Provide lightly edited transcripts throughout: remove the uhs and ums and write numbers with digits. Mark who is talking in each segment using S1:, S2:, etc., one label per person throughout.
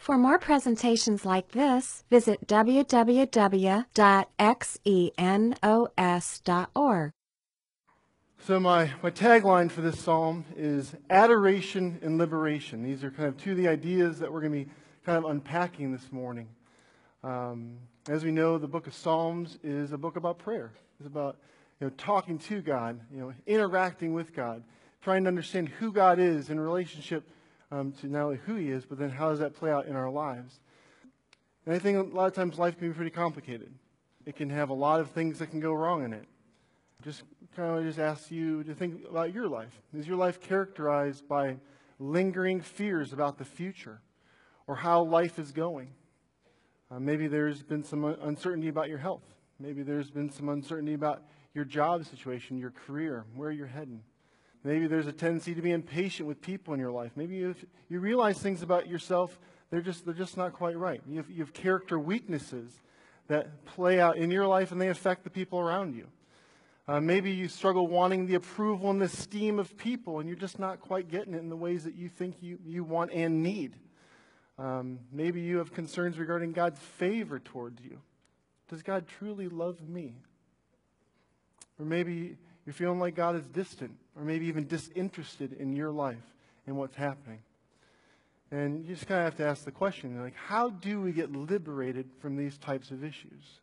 S1: For more presentations like this, visit www.xenos.org.
S2: So my tagline for this psalm is adoration and liberation. These are kind of two of the ideas that we're going to be kind of unpacking this morning. As we know, the book of Psalms is a book about prayer. It's about talking to God, interacting with God, trying to understand who God is in relationship to not only who He is, but then how does that play out in our lives. And I think a lot of times life can be pretty complicated. It can have a lot of things that can go wrong in it. Just kind of ask you to think about your life. Is your life characterized by lingering fears about the future or how life is going? Maybe there's been some uncertainty about your health. Maybe there's been some uncertainty about your job situation, your career, where you're heading. Maybe there's a tendency to be impatient with people in your life. Maybe you realize things about yourself, they're just not quite right. You have character weaknesses that play out in your life and they affect the people around you. Maybe you struggle wanting the approval and the esteem of people and you're just not quite getting it in the ways that you think you want and need. Maybe you have concerns regarding God's favor towards you. Does God truly love me? Or maybe you're feeling like God is distant or maybe even disinterested in your life and what's happening. And you just kind of have to ask the question, like, how do we get liberated from these types of issues?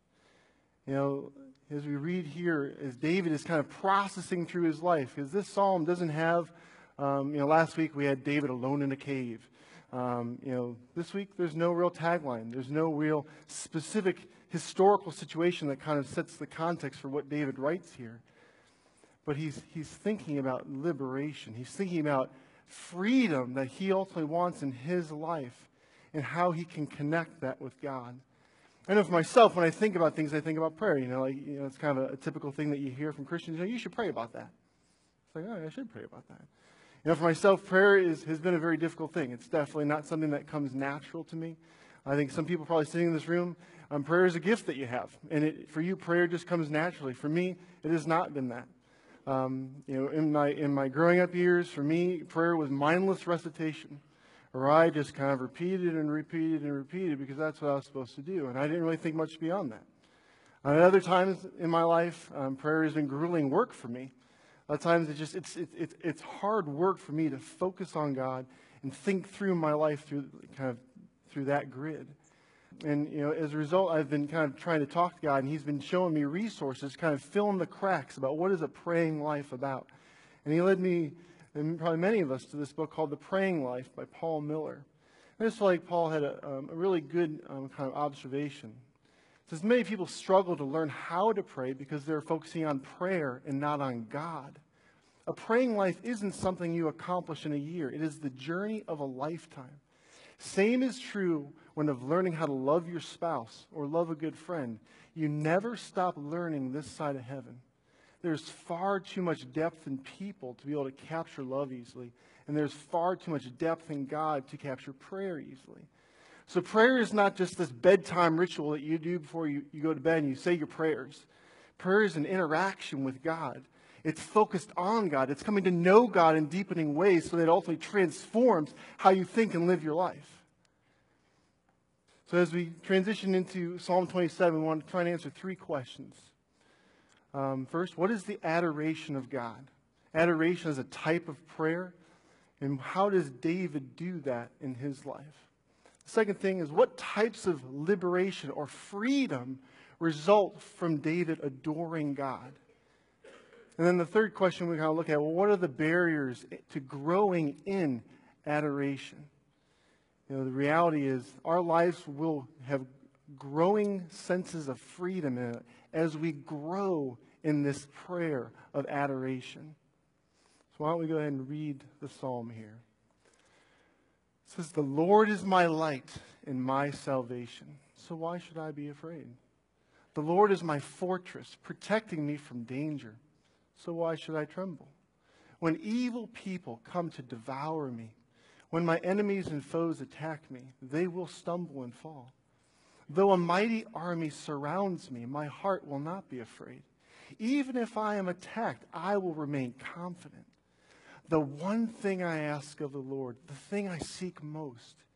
S2: As we read here, as David is kind of processing through his life, because this psalm doesn't have, last week we had David alone in a cave. This week there's no real tagline. There's no real specific historical situation that kind of sets the context for what David writes here. But he's thinking about liberation. He's thinking about freedom that he ultimately wants in his life and how he can connect that with God. I know for myself, when I think about things, I think about prayer. It's kind of a typical thing that you hear from Christians. You should pray about that. It's like, I should pray about that. For myself, prayer has been a very difficult thing. It's definitely not something that comes natural to me. I think some people probably sitting in this room, prayer is a gift that you have. And for you, prayer just comes naturally. For me, it has not been that. In my growing up years, for me, prayer was mindless recitation. Or I just kind of repeated and repeated and repeated because that's what I was supposed to do. And I didn't really think much beyond that. At other times in my life, prayer has been grueling work for me. At times it's hard work for me to focus on God and think through my life through that grid. And as a result, I've been kind of trying to talk to God, and He's been showing me resources, kind of filling the cracks about what is a praying life about. And He led me, and probably many of us, to this book called The Praying Life by Paul Miller. I just feel like Paul had a really good kind of observation. It says many people struggle to learn how to pray because they're focusing on prayer and not on God. A praying life isn't something you accomplish in a year. It is the journey of a lifetime. Same is true when of learning how to love your spouse or love a good friend. You never stop learning this side of heaven. There's far too much depth in people to be able to capture love easily. And there's far too much depth in God to capture prayer easily. So prayer is not just this bedtime ritual that you do before you go to bed and you say your prayers. Prayer is an interaction with God. It's focused on God. It's coming to know God in deepening ways so that it ultimately transforms how you think and live your life. So as we transition into Psalm 27, we want to try and answer three questions. First, what is the adoration of God? Adoration is a type of prayer. And how does David do that in his life? The second thing is, what types of liberation or freedom result from David adoring God? And then the third question we kind of look at, well, what are the barriers to growing in adoration? The reality is our lives will have growing senses of freedom in it as we grow in this prayer of adoration. So why don't we go ahead and read the psalm here. It says, "The Lord is my light and my salvation, so why should I be afraid? The Lord is my fortress, protecting me from danger, so why should I tremble? When evil people come to devour me, when my enemies and foes attack me, they will stumble and fall. Though a mighty army surrounds me, my heart will not be afraid. Even if I am attacked, I will remain confident. The one thing I ask of the Lord, the thing I seek most,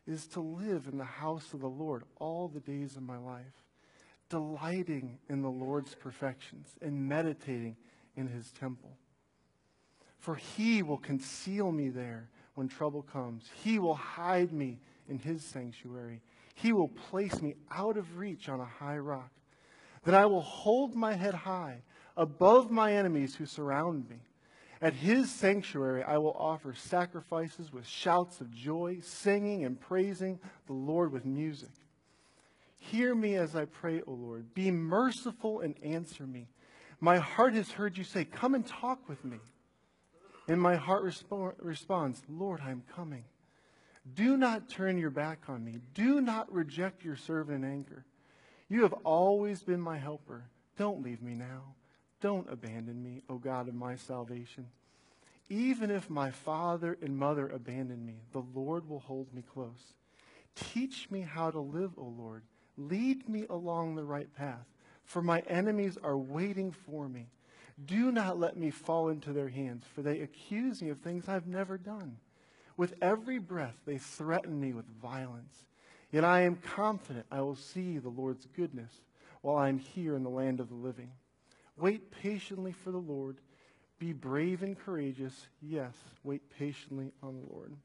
S2: is to live in the house of the Lord all the days of my life, delighting in the Lord's perfections and meditating in his temple. For he will conceal me there when trouble comes. He will hide me in his sanctuary. He will place me out of reach on a high rock. Then I will hold my head high above my enemies who surround me. At his sanctuary I will offer sacrifices with shouts of joy, singing and praising the Lord with music. Hear me as I pray, O Lord. Be merciful and answer me. My heart has heard you say, come and talk with me. And my heart responds, Lord, I am coming. Do not turn your back on me. Do not reject your servant in anger. You have always been my helper. Don't leave me now. Don't abandon me, O God of my salvation. Even if my father and mother abandon me, the Lord will hold me close. Teach me how to live, O Lord. Lead me along the right path, for my enemies are waiting for me. Do not let me fall into their hands, for they accuse me of things I've never done. With every breath they threaten me with violence. Yet I am confident I will see the Lord's goodness while I am here in the land of the living. Wait patiently for the Lord. Be brave and courageous. Yes, wait patiently on the Lord.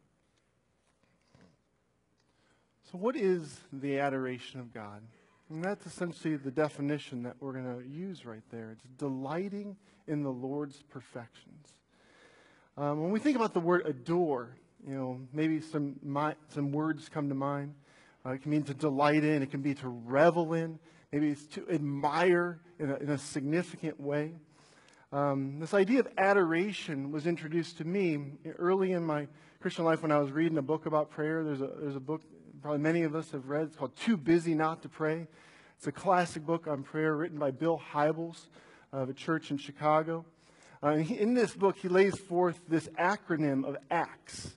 S2: So what is the adoration of God? And that's essentially the definition that we're going to use right there. It's delighting in the Lord's perfections. When we think about the word adore, maybe some words come to mind. It can mean to delight in. It can be to revel in. Maybe it's to admire in a significant way. This idea of adoration was introduced to me early in my Christian life when I was reading a book about prayer. There's a book probably many of us have read. It's called Too Busy Not to Pray. It's a classic book on prayer written by Bill Hybels of a church in Chicago. In this book, he lays forth this acronym of ACTS,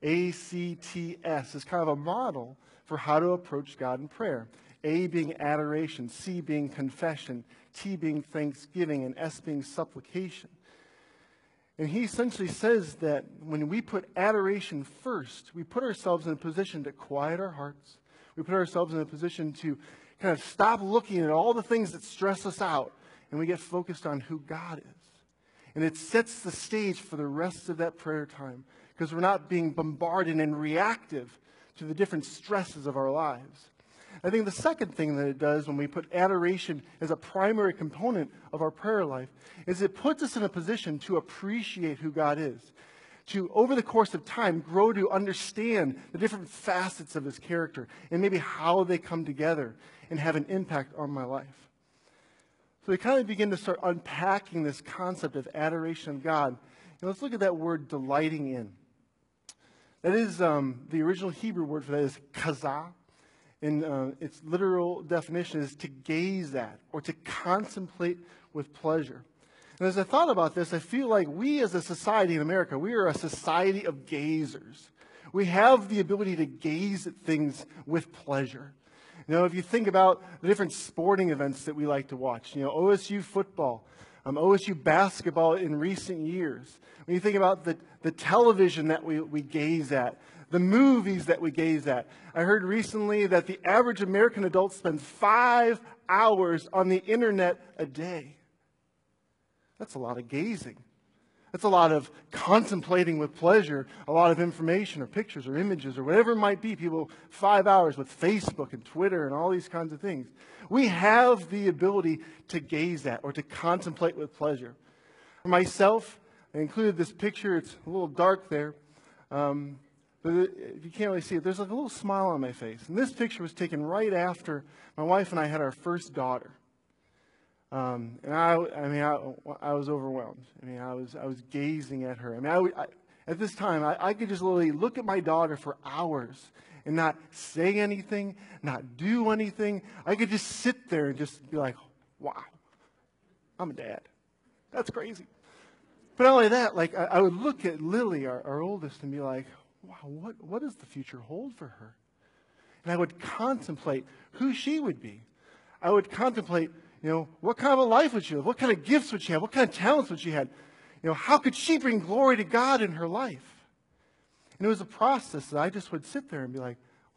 S2: A-C-T-S, as kind of a model for how to approach God in prayer. A being adoration, C being confession, T being thanksgiving, and S being supplication. And he essentially says that when we put adoration first, we put ourselves in a position to quiet our hearts. We put ourselves in a position to kind of stop looking at all the things that stress us out, and we get focused on who God is. And it sets the stage for the rest of that prayer time, because we're not being bombarded and reactive to the different stresses of our lives. I think the second thing that it does when we put adoration as a primary component of our prayer life is it puts us in a position to appreciate who God is, to, over the course of time, grow to understand the different facets of his character and maybe how they come together and have an impact on my life. So we kind of begin to start unpacking this concept of adoration of God. And let's look at that word delighting in. That is, the original Hebrew word for that is kazah. And its literal definition is to gaze at or to contemplate with pleasure. And as I thought about this, I feel like we as a society in America, we are a society of gazers. We have the ability to gaze at things with pleasure. If you think about the different sporting events that we like to watch, OSU football, OSU basketball in recent years. When you think about the television that we gaze at, the movies that we gaze at. I heard recently that the average American adult spends 5 hours on the internet a day. That's a lot of gazing. That's a lot of contemplating with pleasure, a lot of information or pictures or images or whatever it might be. People, 5 hours with Facebook and Twitter and all these kinds of things. We have the ability to gaze at or to contemplate with pleasure. For myself, I included this picture. It's a little dark there. But if you can't really see it, there's like a little smile on my face. And this picture was taken right after my wife and I had our first daughter. And I was overwhelmed. I was gazing at her. At this time, I could just literally look at my daughter for hours and not say anything, not do anything. I could just sit there and just be like, wow, I'm a dad. That's crazy. But not only that, I would look at Lily, our oldest, and be like, wow, what does the future hold for her? And I would contemplate who she would be. I would contemplate, what kind of a life would she live? What kind of gifts would she have? What kind of talents would she have? How could she bring glory to God in her life? And it was a process that I just would sit there and be like,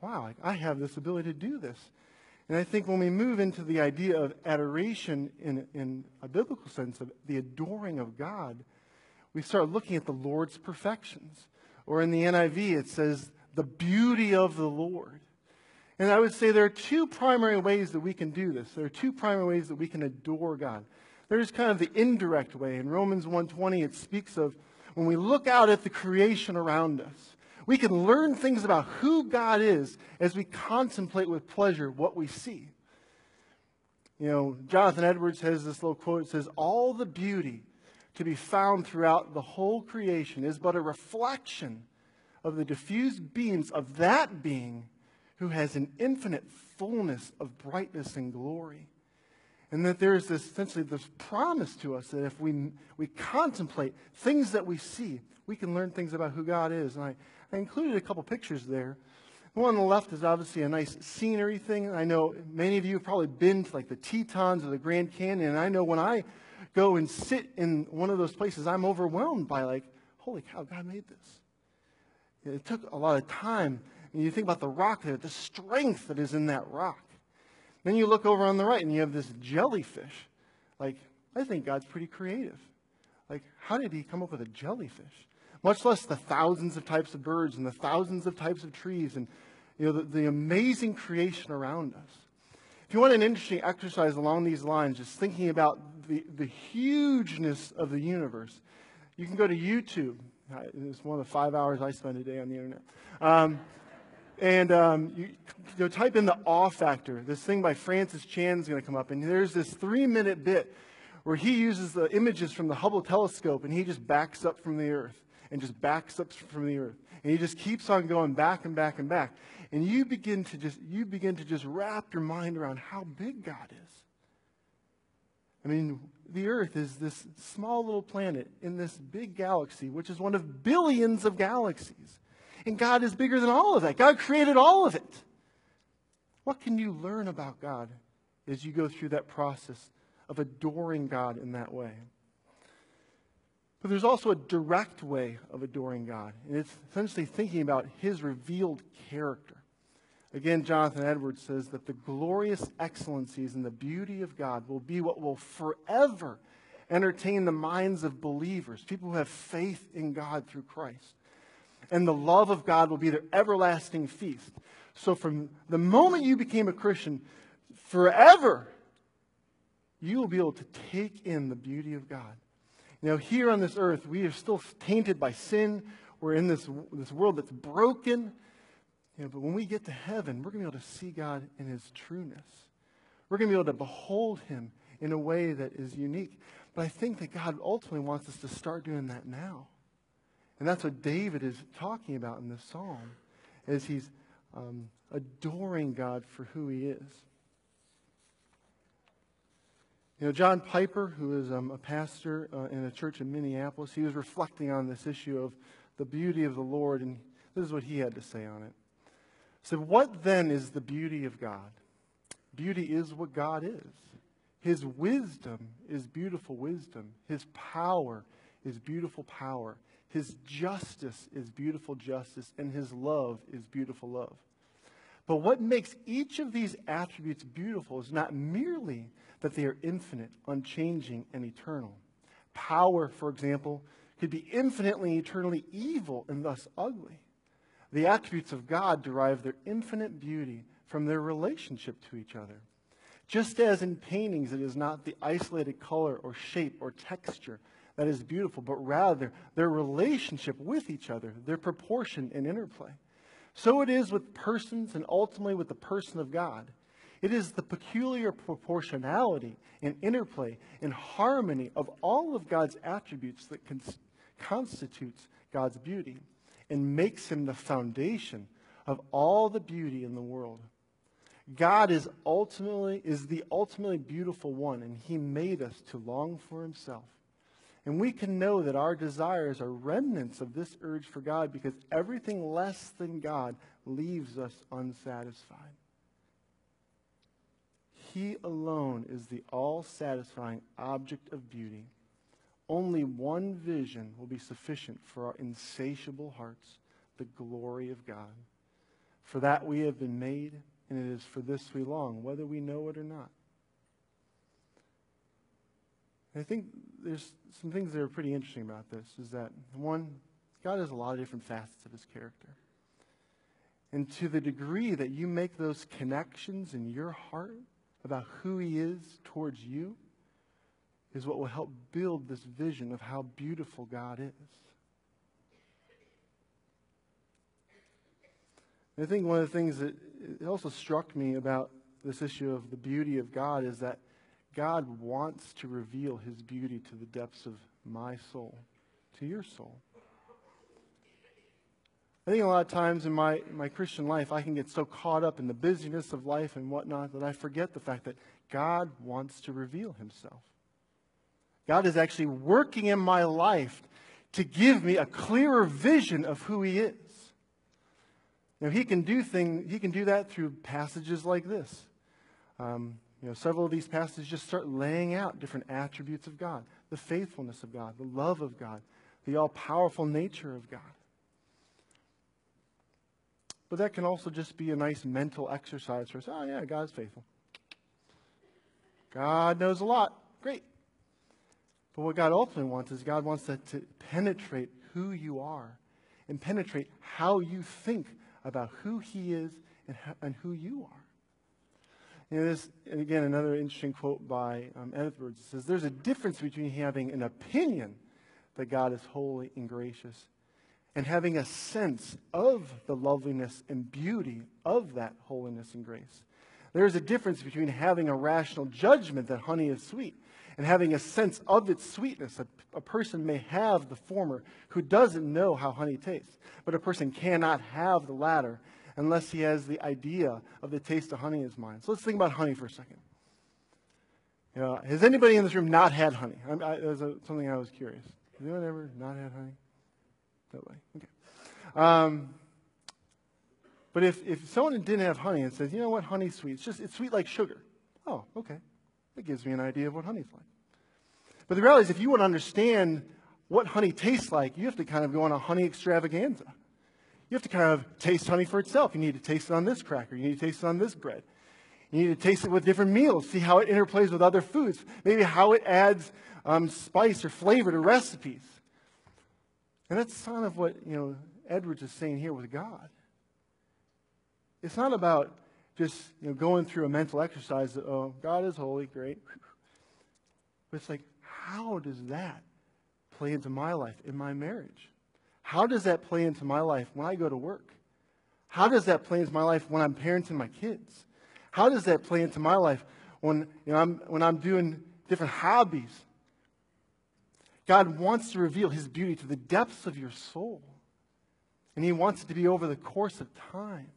S2: wow, I have this ability to do this. And I think when we move into the idea of adoration in a biblical sense, of the adoring of God, we start looking at the Lord's perfections. Or in the NIV, it says, the beauty of the Lord. And I would say there are two primary ways that we can do this. There are two primary ways that we can adore God. There's kind of the indirect way. In Romans 1:20, it speaks of when we look out at the creation around us, we can learn things about who God is as we contemplate with pleasure what we see. You know, Jonathan Edwards has this little quote. It says, all the beauty to be found throughout the whole creation is but a reflection of the diffused beams of that being who has an infinite fullness of brightness and glory. And that there is essentially this promise to us that if we contemplate things that we see, we can learn things about who God is. And I included a couple pictures there. The one on the left is obviously a nice scenery thing. I know many of you have probably been to like the Tetons or the Grand Canyon. And I know when I go and sit in one of those places, I'm overwhelmed by like, holy cow, God made this. It took a lot of time. And you think about the rock there, the strength that is in that rock. Then you look over on the right and you have this jellyfish. Like, I think God's pretty creative. Like, how did he come up with a jellyfish? Much less the thousands of types of birds and the thousands of types of trees and, you know, the amazing creation around us. If you want an interesting exercise along these lines, just thinking about the hugeness of the universe, you can go to YouTube. It's one of the 5 hours I spend a day on the internet. You type in the awe factor. This thing by Francis Chan is going to come up. And there's this 3-minute bit where he uses the images from the Hubble telescope and he just backs up from the Earth and just backs up from the Earth. And he just keeps on going back and back and back. And you begin to just wrap your mind around how big God is. I mean, the Earth is this small little planet in this big galaxy, which is one of billions of galaxies. And God is bigger than all of that. God created all of it. What can you learn about God as you go through that process of adoring God in that way? But there's also a direct way of adoring God. And it's essentially thinking about his revealed character. Again, Jonathan Edwards says that the glorious excellencies and the beauty of God will be what will forever entertain the minds of believers, people who have faith in God through Christ. And the love of God will be their everlasting feast. So from the moment you became a Christian, forever, you will be able to take in the beauty of God. You know, here on this earth, we are still tainted by sin. We're in this world that's broken. You know, but when we get to heaven, we're going to be able to see God in his trueness. We're going to be able to behold him in a way that is unique. But I think that God ultimately wants us to start doing that now. And that's what David is talking about in this psalm, as he's adoring God for who he is. You know, John Piper, who is a pastor in a church in Minneapolis, he was reflecting on this issue of the beauty of the Lord, and this is what he had to say on it. He said, what then is the beauty of God? Beauty is what God is. His wisdom is beautiful wisdom. His power is beautiful power. His justice is beautiful justice, and his love is beautiful love. But what makes each of these attributes beautiful is not merely that they are infinite, unchanging, and eternal. Power, for example, could be infinitely, eternally evil and thus ugly. The attributes of God derive their infinite beauty from their relationship to each other. Just as in paintings, it is not the isolated color or shape or texture that is beautiful, but rather their relationship with each other, their proportion and interplay. So it is with persons and ultimately with the person of God. It is the peculiar proportionality and interplay and harmony of all of God's attributes that constitutes God's beauty and makes him the foundation of all the beauty in the world. God is the ultimately beautiful one, and he made us to long for himself. And we can know that our desires are remnants of this urge for God because everything less than God leaves us unsatisfied. He alone is the all-satisfying object of beauty. Only one vision will be sufficient for our insatiable hearts, the glory of God. For that we have been made, and it is for this we long, whether we know it or not. And I think there's some things that are pretty interesting about this, is that, one, God has a lot of different facets of his character. And to the degree that you make those connections in your heart about who he is towards you, is what will help build this vision of how beautiful God is. And I think one of the things that it also struck me about this issue of the beauty of God is that God wants to reveal his beauty to the depths of my soul, to your soul. I think a lot of times in my Christian life, I can get so caught up in the busyness of life and whatnot that I forget the fact that God wants to reveal himself. God is actually working in my life to give me a clearer vision of who he is. Now, he can do that through passages like this. Several of these passages just start laying out different attributes of God, the faithfulness of God, the love of God, the all-powerful nature of God. But that can also just be a nice mental exercise for us. Oh, yeah, God's faithful. God knows a lot. Great. But what God ultimately wants is God wants that to penetrate who you are and penetrate how you think about who he is and who you are. This, and again, another interesting quote by Edwards. It says, there's a difference between having an opinion that God is holy and gracious and having a sense of the loveliness and beauty of that holiness and grace. There's a difference between having a rational judgment that honey is sweet and having a sense of its sweetness. A person may have the former who doesn't know how honey tastes, but a person cannot have the latter unless he has the idea of the taste of honey in his mind. So let's think about honey for a second. Has anybody in this room not had honey? That was something I was curious. Has anyone ever not had honey? Nobody. Okay. But if someone didn't have honey and says, you know what, honey's sweet. It's sweet like sugar. Oh, okay. That gives me an idea of what honey's like. But the reality is, if you want to understand what honey tastes like, you have to kind of go on a honey extravaganza. You have to kind of taste honey for itself. You need to taste it on this cracker. You need to taste it on this bread. You need to taste it with different meals, see how it interplays with other foods, maybe how it adds spice or flavor to recipes. And that's kind of what Edwards is saying here with God. It's not about just going through a mental exercise that, oh, God is holy, great. But it's like, how does that play into my life, in my marriage? How does that play into my life when I go to work? How does that play into my life when I'm parenting my kids? How does that play into my life when I'm doing different hobbies? God wants to reveal his beauty to the depths of your soul. And he wants it to be over the course of time.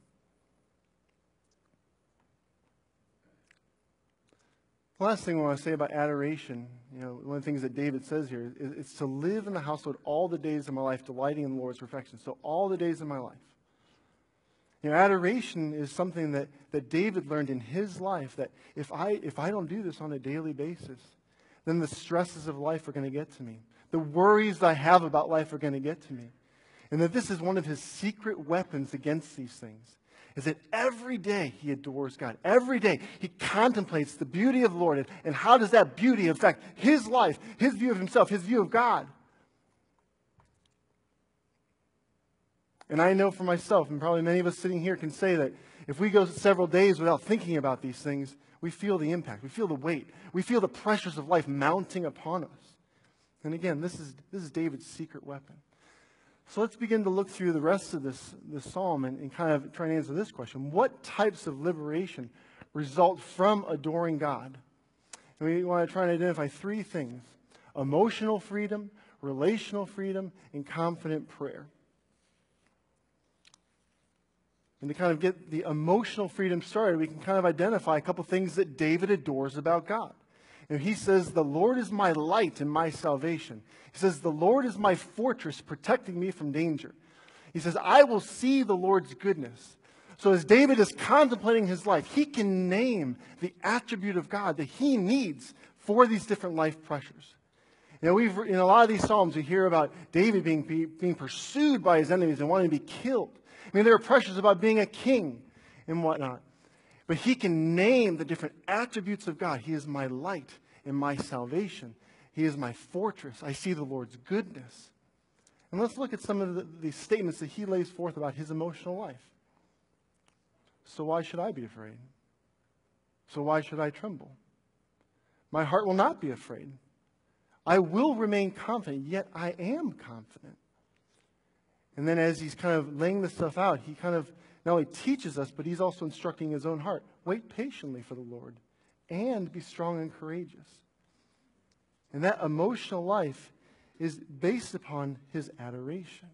S2: The last thing I want to say about adoration, one of the things that David says here is to live in the household all the days of my life, delighting in the Lord's perfection. So all the days of my life. Adoration is something that David learned in his life, that if I don't do this on a daily basis, then the stresses of life are going to get to me. The worries I have about life are going to get to me. And that this is one of his secret weapons against these things. Is that every day he adores God. Every day he contemplates the beauty of the Lord. And how does that beauty affect his life, his view of himself, his view of God? And I know for myself, and probably many of us sitting here can say that if we go several days without thinking about these things, we feel the impact. We feel the weight. We feel the pressures of life mounting upon us. And again, this is David's secret weapon. So let's begin to look through the rest of this psalm and kind of try and answer this question. What types of liberation result from adoring God? And we want to try and identify three things: emotional freedom, relational freedom, and confident prayer. And to kind of get the emotional freedom started, we can kind of identify a couple things that David adores about God. And he says, the Lord is my light and my salvation. He says, the Lord is my fortress, protecting me from danger. He says, I will see the Lord's goodness. So as David is contemplating his life, he can name the attribute of God that he needs for these different life pressures. In a lot of these Psalms, we hear about David being pursued by his enemies and wanting to be killed. I mean, there are pressures about being a king and whatnot. But he can name the different attributes of God. He is my light and my salvation. He is my fortress. I see the Lord's goodness. And let's look at some of the statements that he lays forth about his emotional life. So why should I be afraid? So why should I tremble? My heart will not be afraid. I will remain confident, yet I am confident. And then as he's kind of laying this stuff out, he kind of not only teaches us, but he's also instructing his own heart. Wait patiently for the Lord and be strong and courageous. And that emotional life is based upon his adoration.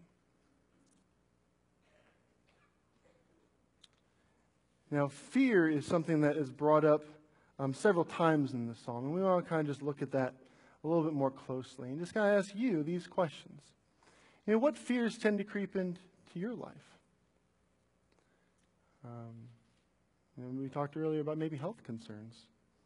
S2: Now, fear is something that is brought up several times in the psalm, and we want to kind of just look at that a little bit more closely and just kind of ask you these questions. What fears tend to creep into your life? We talked earlier about maybe health concerns.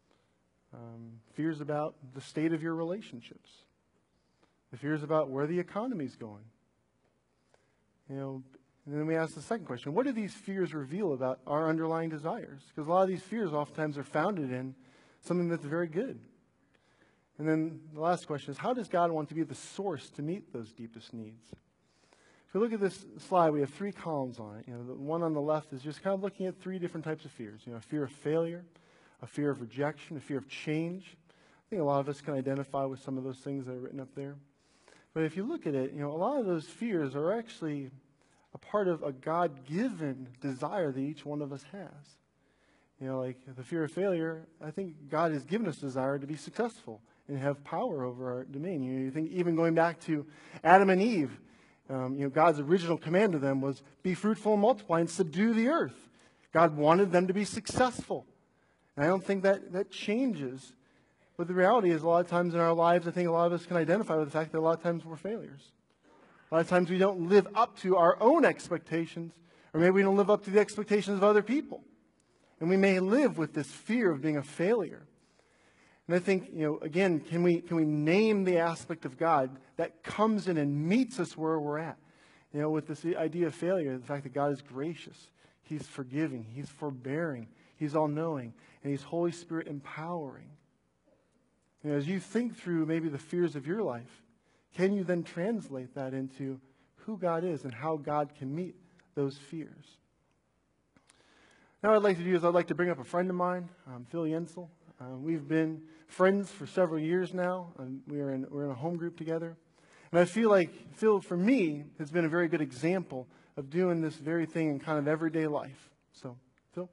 S2: Fears about the state of your relationships. The fears about where the economy's going. And then we ask the second question, what do these fears reveal about our underlying desires? Because a lot of these fears oftentimes are founded in something that's very good. And then the last question is, how does God want to be the source to meet those deepest needs? If you look at this slide, we have 3 columns on it. The one on the left is just kind of looking at 3 different types of fears. A fear of failure, a fear of rejection, a fear of change. I think a lot of us can identify with some of those things that are written up there. But if you look at it, a lot of those fears are actually a part of a God-given desire that each one of us has. Like the fear of failure, I think God has given us desire to be successful and have power over our domain. You think even going back to Adam and Eve, God's original command to them was be fruitful and multiply and subdue the earth. God wanted them to be successful. And I don't think that changes. But the reality is a lot of times in our lives, I think a lot of us can identify with the fact that a lot of times we're failures. A lot of times we don't live up to our own expectations, or maybe we don't live up to the expectations of other people. And we may live with this fear of being a failure. And I think, again, can we name the aspect of God that comes in and meets us where we're at? With this idea of failure, the fact that God is gracious, He's forgiving, He's forbearing, He's all-knowing, and He's Holy Spirit empowering. As you think through maybe the fears of your life, can you then translate that into who God is and how God can meet those fears? Now what I'd like to do is I'd like to bring up a friend of mine, Phil Yensel. We've been friends for several years now. We're in a home group together. And I feel like Phil, for me, has been a very good example of doing this very thing in kind of everyday life. So, Phil?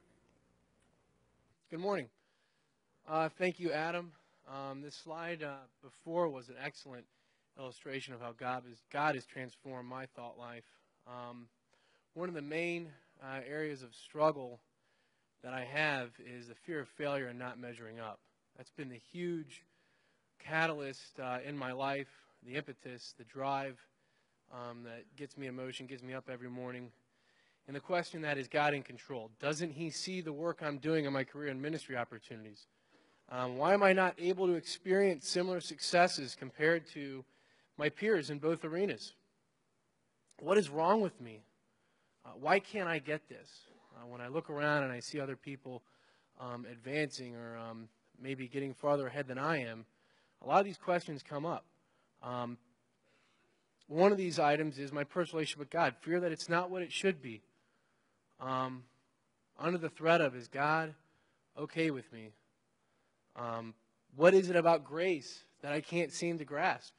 S3: Good morning. Thank you, Adam. This slide before was an excellent illustration of how God has transformed my thought life. One of the main areas of struggle that I have is the fear of failure and not measuring up. That's been the huge catalyst in my life, the impetus, the drive that gets me emotion, gets me up every morning. And the question that is God in control? Doesn't He see the work I'm doing in my career and ministry opportunities? Why am I not able to experience similar successes compared to my peers in both arenas? What is wrong with me? Why can't I get this? When I look around and I see other people advancing or maybe getting farther ahead than I am, a lot of these questions come up. One of these items is my personal relationship with God. Fear that it's not what it should be. Under the threat of, is God okay with me? What is it about grace that I can't seem to grasp?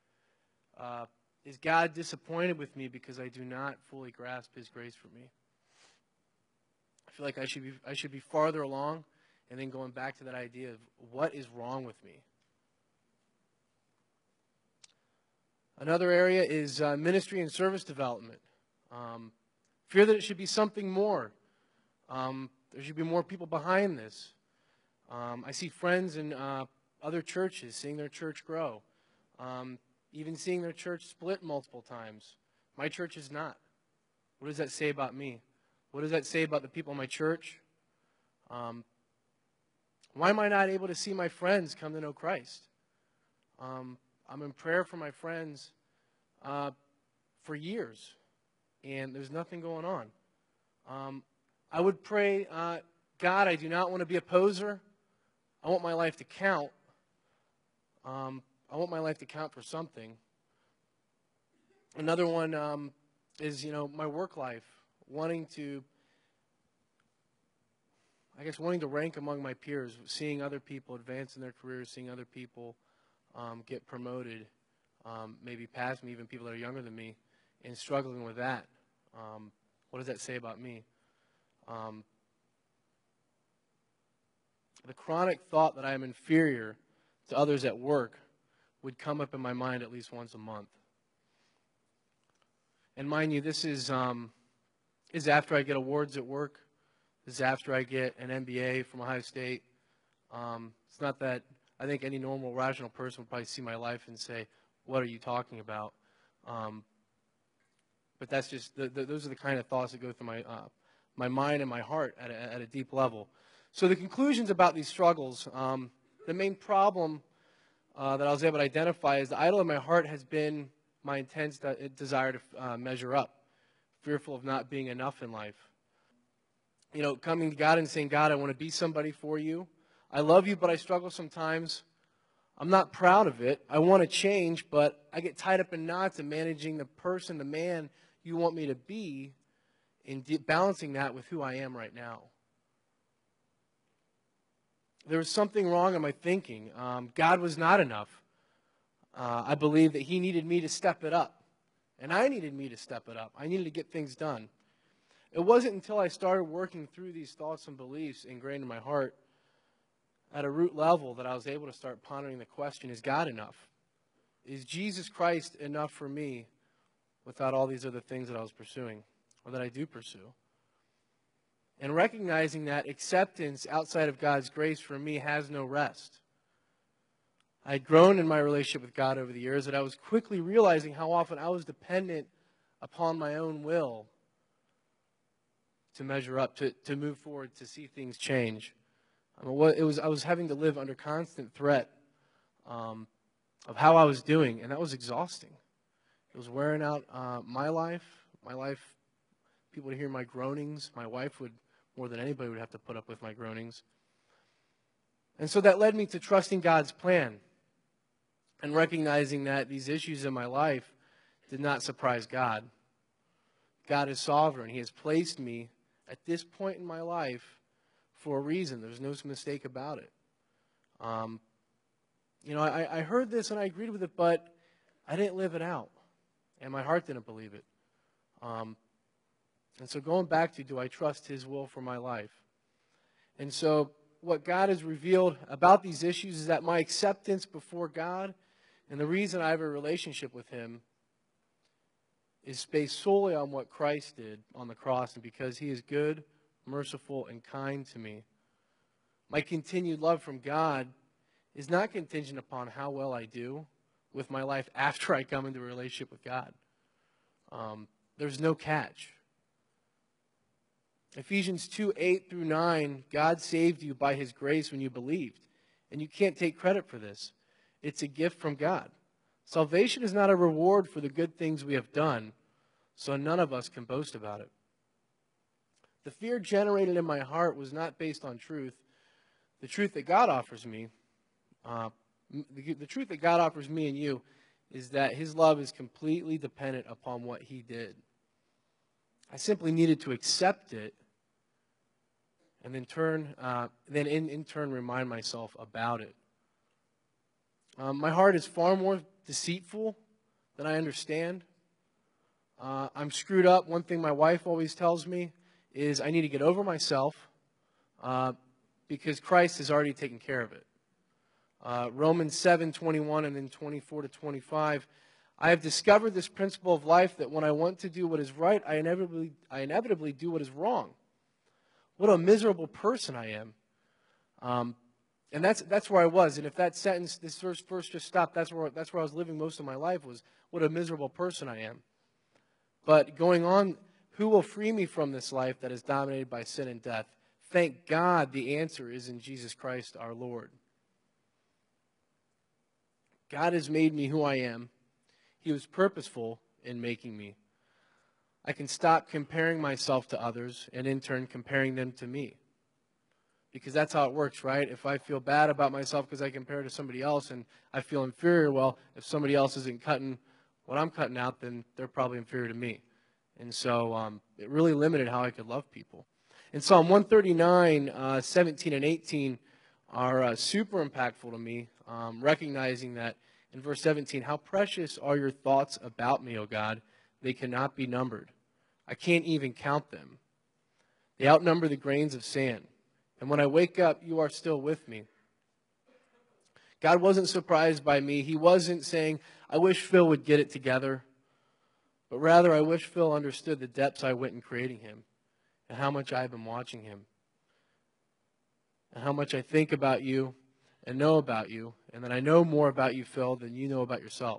S3: Is God disappointed with me because I do not fully grasp His grace for me? I feel like I should be farther along, and then going back to that idea of what is wrong with me. Another area is ministry and service development. Fear that it should be something more. There should be more people behind this. I see friends in other churches seeing their church grow. Even seeing their church split multiple times. My church is not. What does that say about me? What does that say about the people in my church? Why am I not able to see my friends come to know Christ? I'm in prayer for my friends for years, and there's nothing going on. I would pray, God, I do not want to be a poser. I want my life to count. I want my life to count for something. Another one is, my work life, wanting to rank among my peers, seeing other people advance in their careers, seeing other people get promoted, maybe past me, even people that are younger than me, and struggling with that. What does that say about me? The chronic thought that I am inferior to others at work would come up in my mind at least once a month. And mind you, this is after I get awards at work. This is after I get an MBA from Ohio State. It's not that I think any normal, rational person would probably see my life and say, "What are you talking about?" But that's just those are the kind of thoughts that go through my mind and my heart at a deep level. So the conclusions about these struggles, the main problem that I was able to identify is the idol in my heart has been my intense desire to measure up, fearful of not being enough in life. Coming to God and saying, "God, I want to be somebody for you. I love you, but I struggle sometimes. I'm not proud of it. I want to change, but I get tied up in knots in managing the person, the man you want me to be, and balancing that with who I am right now." There was something wrong in my thinking. God was not enough. I believed that He needed me to step it up, and I needed me to step it up. I needed to get things done. It wasn't until I started working through these thoughts and beliefs ingrained in my heart at a root level that I was able to start pondering the question, is God enough? Is Jesus Christ enough for me without all these other things that I was pursuing or that I do pursue? And recognizing that acceptance outside of God's grace for me has no rest. I had grown in my relationship with God over the years, and I was quickly realizing how often I was dependent upon my own will to measure up, to move forward, to see things change. I was having to live under constant threat of how I was doing, and that was exhausting. It was wearing out my life. People would hear my groanings. My wife would, more than anybody, would have to put up with my groanings. And so that led me to trusting God's plan and recognizing that these issues in my life did not surprise God. God is sovereign. He has placed me at this point in my life for a reason. There's no mistake about it. I heard this and I agreed with it, but I didn't live it out. And my heart didn't believe it. And so going back to, do I trust His will for my life? And so what God has revealed about these issues is that my acceptance before God and the reason I have a relationship with Him is based solely on what Christ did on the cross, and because He is good, merciful, and kind to me. My continued love from God is not contingent upon how well I do with my life after I come into a relationship with God. There's no catch. Ephesians 2:8-9, God saved you by His grace when you believed. And you can't take credit for this. It's a gift from God. Salvation is not a reward for the good things we have done, so none of us can boast about it. The fear generated in my heart was not based on truth. The truth that God offers me, the truth that God offers me and you, is that His love is completely dependent upon what He did. I simply needed to accept it, and then in turn remind myself about it. My heart is far more deceitful than I understand. I'm screwed up. One thing my wife always tells me is I need to get over myself because Christ has already taken care of it. Romans 7:21 and then 24-25. I have discovered this principle of life, that when I want to do what is right, I inevitably do what is wrong. What a miserable person I am. And that's where I was. And if that sentence, this verse just stopped, that's where I was living most of my life, was what a miserable person I am. But going on, who will free me from this life that is dominated by sin and death? Thank God the answer is in Jesus Christ our Lord. God has made me who I am. He was purposeful in making me. I can stop comparing myself to others and in turn comparing them to me. Because that's how it works, right? If I feel bad about myself because I compare to somebody else and I feel inferior, well, if somebody else isn't cutting what I'm cutting out, then they're probably inferior to me. And so it really limited how I could love people. In Psalm 139, 17 and 18 are super impactful to me, recognizing that in verse 17, how precious are your thoughts about me, O God. They cannot be numbered. I can't even count them. They outnumber the grains of sand. And when I wake up, you are still with me. God wasn't surprised by me. He wasn't saying, I wish Phil would get it together. But rather, I wish Phil understood the depths I went in creating him and how much I've been watching him and how much I think about you and know about you, and that I know more about you, Phil, than you know about yourself.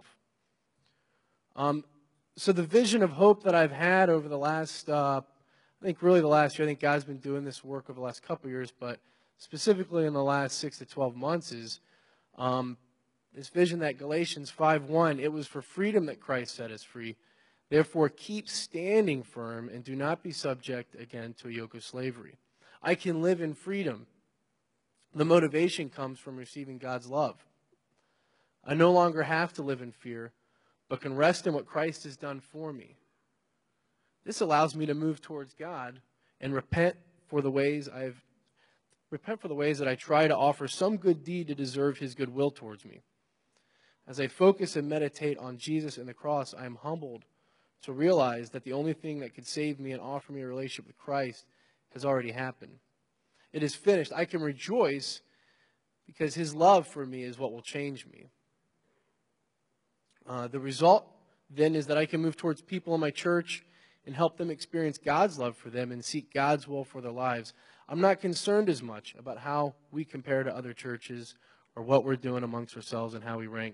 S3: So the vision of hope that I've had over the last, I think really the last year, I think God's been doing this work over the last couple of years, but specifically in the last 6 to 12 months is this vision that Galatians 5:1, it was for freedom that Christ set us free. Therefore, keep standing firm and do not be subject again to a yoke of slavery. I can live in freedom. The motivation comes from receiving God's love. I no longer have to live in fear, but can rest in what Christ has done for me. This allows me to move towards God and repent for the ways that I try to offer some good deed to deserve his goodwill towards me. As I focus and meditate on Jesus and the cross, I am humbled to realize that the only thing that could save me and offer me a relationship with Christ has already happened. It is finished. I can rejoice because his love for me is what will change me. The result then is that I can move towards people in my church and help them experience God's love for them and seek God's will for their lives. I'm not concerned as much about how we compare to other churches or what we're doing amongst ourselves and how we rank.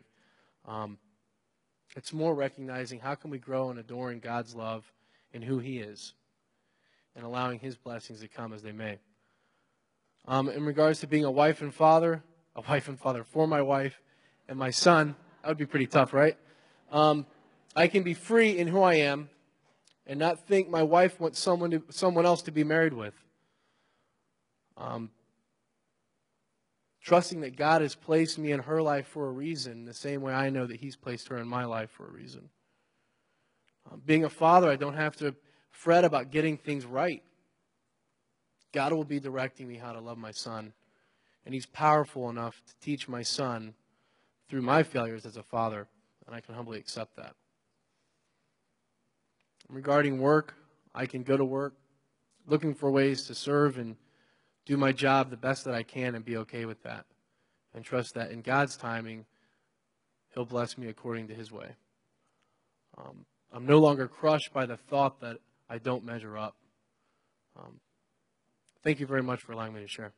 S3: It's more recognizing how can we grow in adoring God's love and who he is and allowing his blessings to come as they may. In regards to being a wife and father for my wife and my son, that would be pretty tough, right? I can be free in who I am and not think my wife wants someone else to be married with. Trusting that God has placed me in her life for a reason, the same way I know that he's placed her in my life for a reason. Being a father, I don't have to fret about getting things right. God will be directing me how to love my son, and he's powerful enough to teach my son through my failures as a father, and I can humbly accept that. Regarding work, I can go to work looking for ways to serve and do my job the best that I can and be okay with that. And trust that in God's timing, he'll bless me according to his way. I'm no longer crushed by the thought that I don't measure up. Thank you very much for allowing me to share.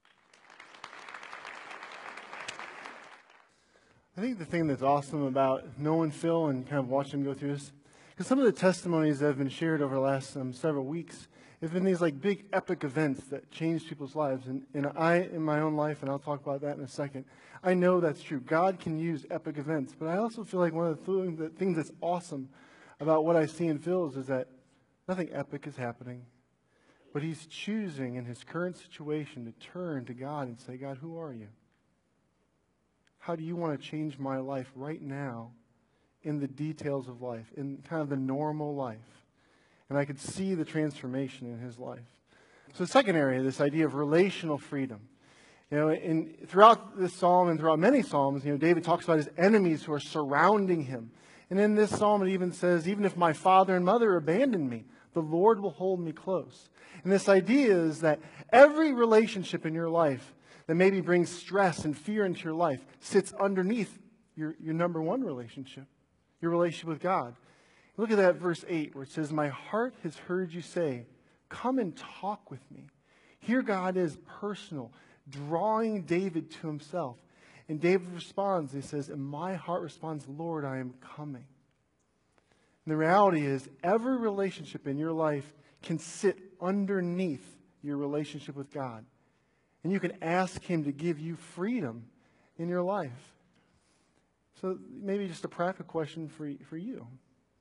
S2: I think the thing that's awesome about knowing Phil and kind of watching him go through this, because some of the testimonies that have been shared over the last several weeks have been these like big epic events that changed people's lives. And I, in my own life, and I'll talk about that in a second, I know that's true. God can use epic events. But I also feel like one of the things that's awesome about what I see in Phil is that nothing epic is happening. But he's choosing in his current situation to turn to God and say, God, who are you? How do you want to change my life right now in the details of life, in kind of the normal life? And I could see the transformation in his life. So the second area, this idea of relational freedom. You know, throughout this psalm and throughout many psalms, David talks about his enemies who are surrounding him. And in this psalm, it even says, even if my father and mother abandon me, the Lord will hold me close. And this idea is that every relationship in your life that maybe brings stress and fear into your life sits underneath your number one relationship, your relationship with God. Look at that verse 8 where it says, my heart has heard you say, come and talk with me. Here God is personal, drawing David to himself. And David responds, he says, and my heart responds, Lord, I am coming. And the reality is, every relationship in your life can sit underneath your relationship with God. And you can ask him to give you freedom in your life. So maybe just a practical question for you.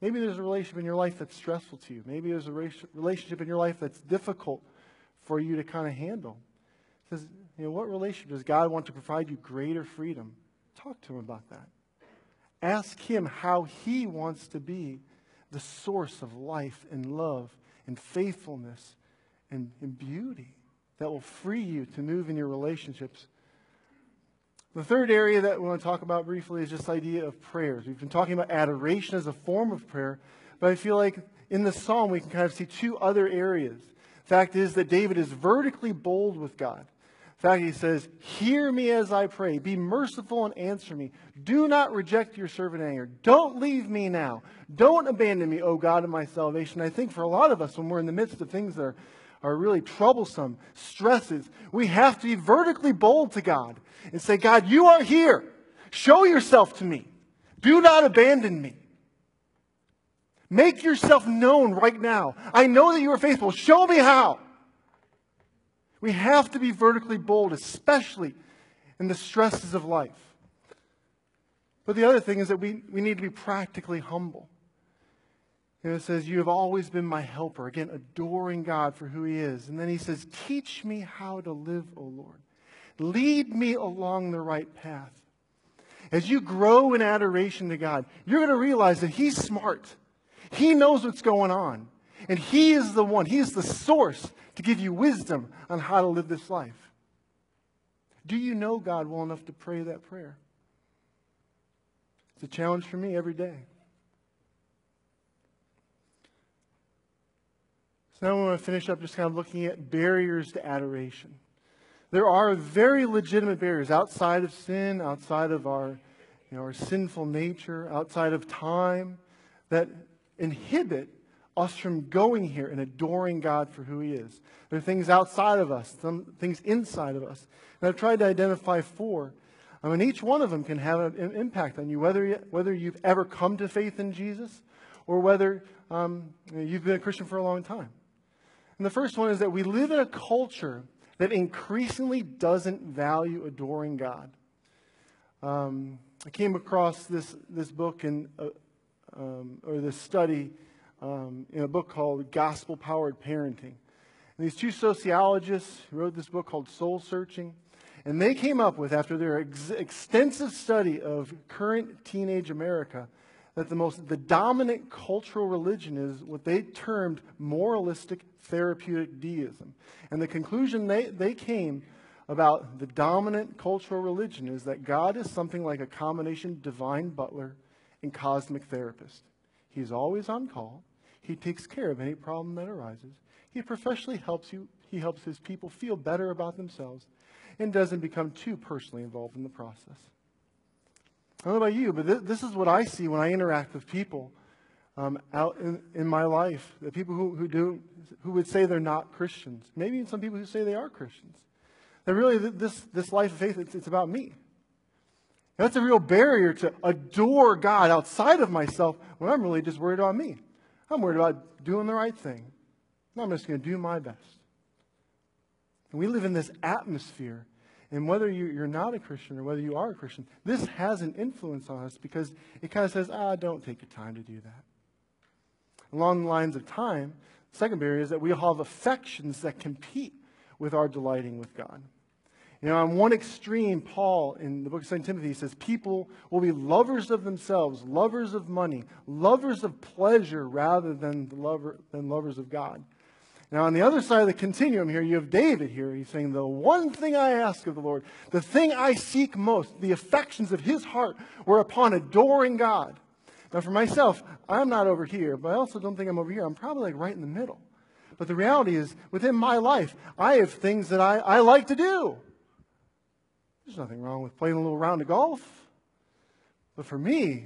S2: Maybe there's a relationship in your life that's stressful to you. Maybe there's a relationship in your life that's difficult for you to kind of handle. It says, what relationship does God want to provide you greater freedom? Talk to him about that. Ask him how he wants to be the source of life and love and faithfulness and beauty that will free you to move in your relationships. The third area that we want to talk about briefly is this idea of prayers. We've been talking about adoration as a form of prayer, but I feel like in the psalm we can kind of see two other areas. The fact is that David is vertically bold with God. In fact, he says, hear me as I pray. Be merciful and answer me. Do not reject your servant in anger. Don't leave me now. Don't abandon me, O God of my salvation. I think for a lot of us, when we're in the midst of things that are really troublesome, stresses, we have to be vertically bold to God and say, God, you are here. Show yourself to me. Do not abandon me. Make yourself known right now. I know that you are faithful. Show me how. We have to be vertically bold, especially in the stresses of life. But the other thing is that we need to be practically humble. It says, you have always been my helper. Again, adoring God for who he is. And then he says, teach me how to live, O Lord. Lead me along the right path. As you grow in adoration to God, you're going to realize that he's smart. He knows what's going on. And he is the one, he is the source to give you wisdom on how to live this life. Do you know God well enough to pray that prayer? It's a challenge for me every day. So now I want to finish up just kind of looking at barriers to adoration. There are very legitimate barriers outside of sin, outside of our sinful nature, outside of time, that inhibit us from going here and adoring God for who he is. There are things outside of us, some things inside of us. And I've tried to identify four. Each one of them can have an impact on you, whether you've ever come to faith in Jesus or whether you've been a Christian for a long time. And the first one is that we live in a culture that increasingly doesn't value adoring God. I came across this book or this study in a book called Gospel Powered Parenting. And these two sociologists wrote this book called Soul Searching. And they came up with, after their extensive study of current teenage America, that the dominant cultural religion is what they termed moralistic therapeutic deism. And the conclusion they came about the dominant cultural religion is that God is something like a combination divine butler and cosmic therapist. He's always on call. He takes care of any problem that arises. He professionally helps you. He helps his people feel better about themselves and doesn't become too personally involved in the process. I don't know about you, but this is what I see when I interact with people out in my life. The people who would say they're not Christians. Maybe even some people who say they are Christians. That really this life of faith, it's about me. And that's a real barrier to adore God outside of myself when I'm really just worried about me. I'm worried about doing the right thing. And I'm just going to do my best. And we live in this atmosphere. And whether you're not a Christian or whether you are a Christian, this has an influence on us because it kind of says, don't take your time to do that. Along the lines of time, the second barrier is that we all have affections that compete with our delighting with God. On one extreme, Paul, in the book of 2 Timothy, says people will be lovers of themselves, lovers of money, lovers of pleasure rather than lovers of God. Now, on the other side of the continuum here, you have David here. He's saying, the one thing I ask of the Lord, the thing I seek most, the affections of his heart were upon adoring God. Now, for myself, I'm not over here, but I also don't think I'm over here. I'm probably right in the middle. But the reality is, within my life, I have things that I like to do. There's nothing wrong with playing a little round of golf. But for me,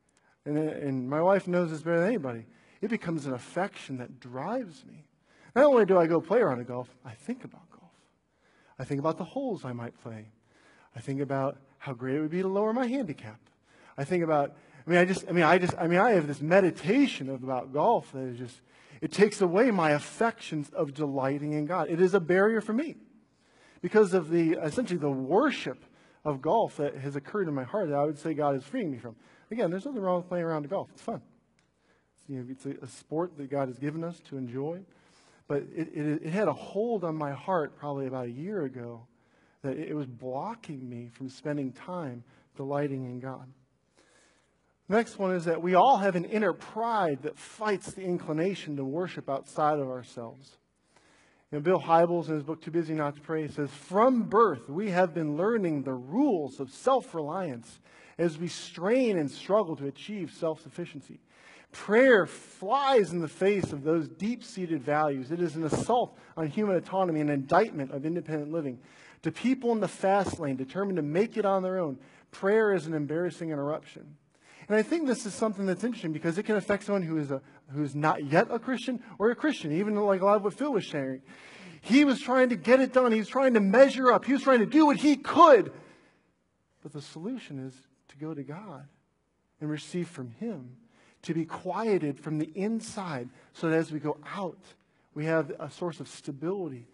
S2: and my wife knows this better than anybody, it becomes an affection that drives me. Not only do I go play a round of golf, I think about golf. I think about the holes I might play. I think about how great it would be to lower my handicap. I think about, I have this meditation about golf that is just, it takes away my affections of delighting in God. It is a barrier for me. Because of essentially the worship of golf that has occurred in my heart that I would say God is freeing me from. Again, there's nothing wrong with playing around golf. It's fun. it's a sport that God has given us to enjoy. But it had a hold on my heart probably about a year ago that it was blocking me from spending time delighting in God. Next one is that we all have an inner pride that fights the inclination to worship outside of ourselves. Bill Hybels, in his book Too Busy Not to Pray, says, "From birth, we have been learning the rules of self-reliance as we strain and struggle to achieve self-sufficiency. Prayer flies in the face of those deep-seated values. It is an assault on human autonomy, an indictment of independent living. To people in the fast lane, determined to make it on their own, prayer is an embarrassing interruption." And I think this is something that's interesting because it can affect someone who's not yet a Christian or a Christian, even like a lot of what Phil was sharing. He was trying to get it done. He was trying to measure up. He was trying to do what he could. But the solution is to go to God and receive from Him, to be quieted from the inside so that as we go out, we have a source of stability.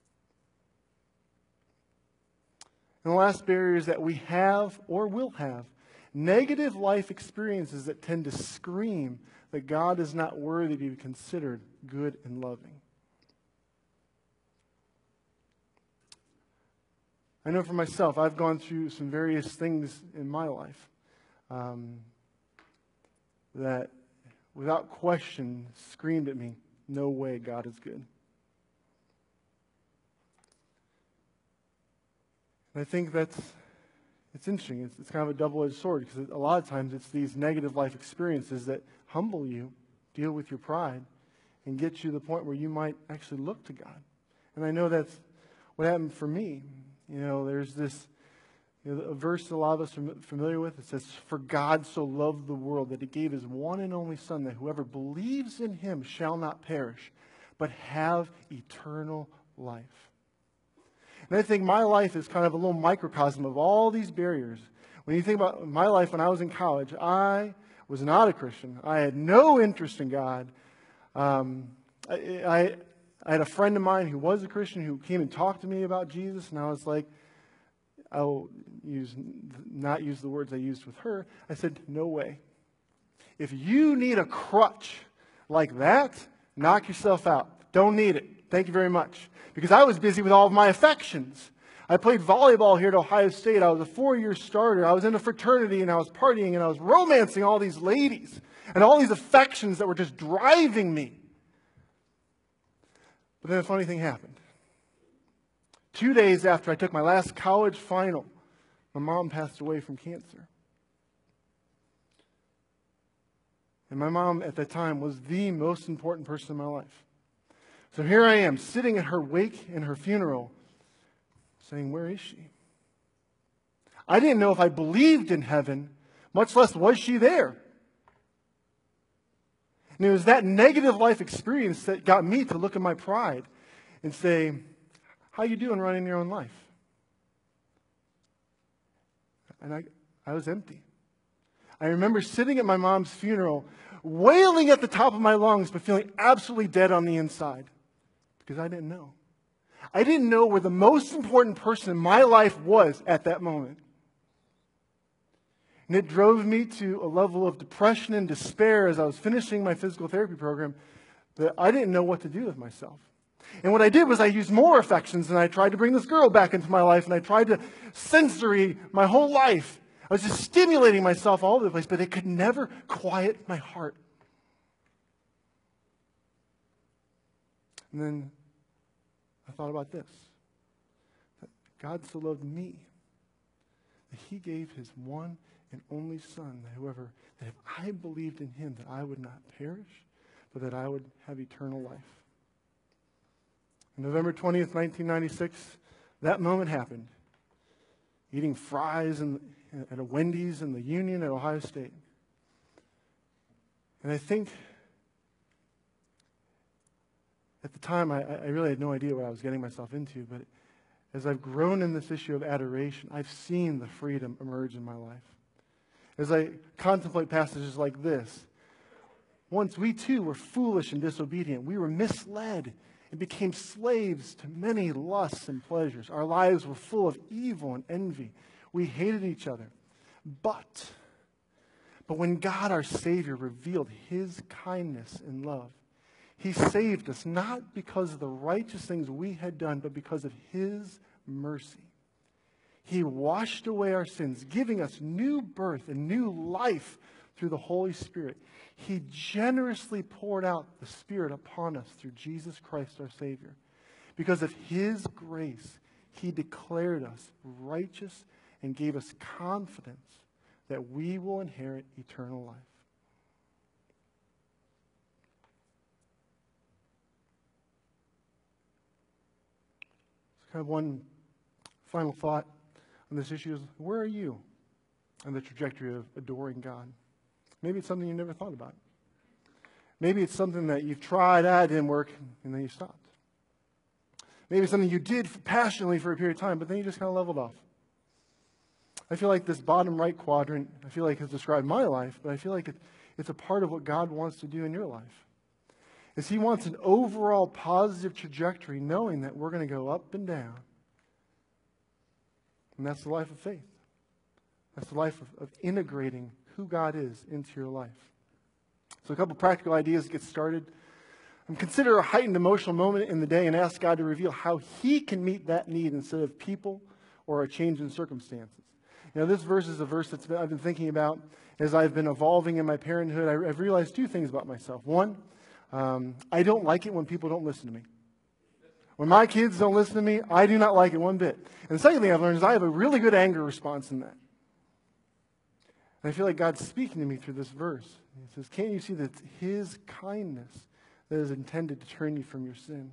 S2: And the last barrier is that we have or will have negative life experiences that tend to scream that God is not worthy to be considered good and loving. I know for myself, I've gone through some various things in my life that, without question, screamed at me, no way God is good. And I think it's interesting. It's kind of a double-edged sword because a lot of times it's these negative life experiences that humble you, deal with your pride, and get you to the point where you might actually look to God. And I know that's what happened for me. There's this a verse a lot of us are familiar with. It says, "For God so loved the world that He gave His one and only Son, that whoever believes in Him shall not perish, but have eternal life." And I think my life is kind of a little microcosm of all these barriers. When you think about my life when I was in college, I was not a Christian. I had no interest in God. I had a friend of mine who was a Christian who came and talked to me about Jesus, and I was like, I'll not use the words I used with her. I said, no way. If you need a crutch like that, knock yourself out. Don't need it. Thank you very much. Because I was busy with all of my affections. I played volleyball here at Ohio State. I was a 4-year starter. I was in a fraternity, and I was partying, and I was romancing all these ladies and all these affections that were just driving me. But then a funny thing happened. 2 days after I took my last college final, my mom passed away from cancer. And my mom at that time was the most important person in my life. So here I am, sitting at her wake and her funeral, saying, where is she? I didn't know if I believed in heaven, much less was she there. And it was that negative life experience that got me to look at my pride and say, how you doing running your own life? And I was empty. I remember sitting at my mom's funeral, wailing at the top of my lungs, but feeling absolutely dead on the inside. Because I didn't know. I didn't know where the most important person in my life was at that moment. And it drove me to a level of depression and despair as I was finishing my physical therapy program that I didn't know what to do with myself. And what I did was I used more affections, and I tried to bring this girl back into my life, and I tried to sensory my whole life. I was just stimulating myself all over the place, but it could never quiet my heart. And then I thought about this. That God so loved me that He gave His one and only Son, that if I believed in Him, that I would not perish, but that I would have eternal life. On November 20th, 1996, that moment happened. Eating fries at a Wendy's in the Union at Ohio State. And I think at the time, I really had no idea what I was getting myself into, but as I've grown in this issue of adoration, I've seen the freedom emerge in my life. As I contemplate passages like this, once we too were foolish and disobedient. We were misled and became slaves to many lusts and pleasures. Our lives were full of evil and envy. We hated each other. But But when God, our Savior, revealed his kindness and love, he saved us not because of the righteous things we had done, but because of his mercy. He washed away our sins, giving us new birth and new life through the Holy Spirit. He generously poured out the Spirit upon us through Jesus Christ, our Savior. Because of his grace, he declared us righteous and gave us confidence that we will inherit eternal life. So kind of one final thought on this issue is, where are you on the trajectory of adoring God? Maybe it's something you never thought about. Maybe it's something that you've tried, it didn't work, and then you stopped. Maybe it's something you did passionately for a period of time, but then you just kind of leveled off. I feel like this bottom right quadrant, I feel like has described my life, but I feel like it's a part of what God wants to do in your life. Is he wants an overall positive trajectory, knowing that we're going to go up and down. And that's the life of faith. That's the life of integrating who God is into your life. So a couple practical ideas to get started. Consider a heightened emotional moment in the day and ask God to reveal how he can meet that need instead of people or a change in circumstances. You know, this verse is a verse I've been thinking about as I've been evolving in my parenthood. I've realized two things about myself. One, I don't like it when people don't listen to me. When my kids don't listen to me, I do not like it one bit. And the second thing I've learned is I have a really good anger response in that. And I feel like God's speaking to me through this verse. He says, can't you see that it's his kindness that is intended to turn you from your sin?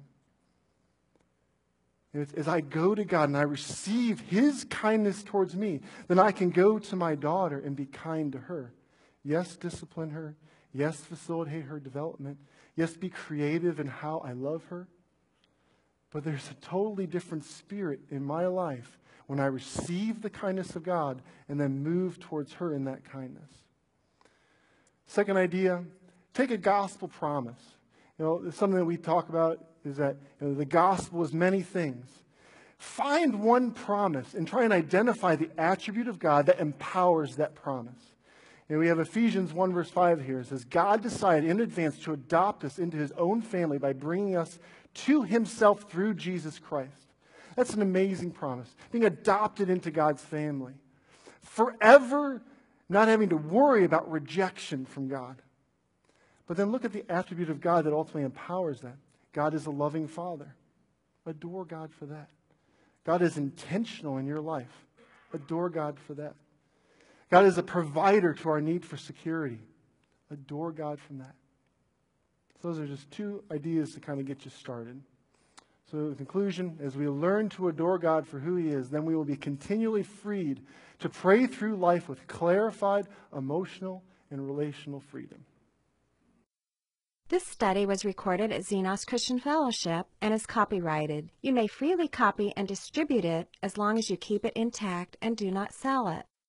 S2: As I go to God and I receive his kindness towards me, then I can go to my daughter and be kind to her. Yes, discipline her. Yes, facilitate her development. Yes, be creative in how I love her. But there's a totally different spirit in my life when I receive the kindness of God and then move towards her in that kindness. Second idea, take a gospel promise. You know, something that we talk about is that the gospel is many things. Find one promise and try and identify the attribute of God that empowers that promise. And we have Ephesians 1 verse 5 here. It says, God decided in advance to adopt us into his own family by bringing us to himself through Jesus Christ. That's an amazing promise. Being adopted into God's family. Forever not having to worry about rejection from God. But then look at the attribute of God that ultimately empowers that. God is a loving Father. Adore God for that. God is intentional in your life. Adore God for that. God is a provider to our need for security. Adore God from that. So those are just two ideas to kind of get you started. So in conclusion, as we learn to adore God for who he is, then we will be continually freed to pray through life with clarified emotional and relational freedom.
S1: This study was recorded at Xenos Christian Fellowship and is copyrighted. You may freely copy and distribute it as long as you keep it intact and do not sell it.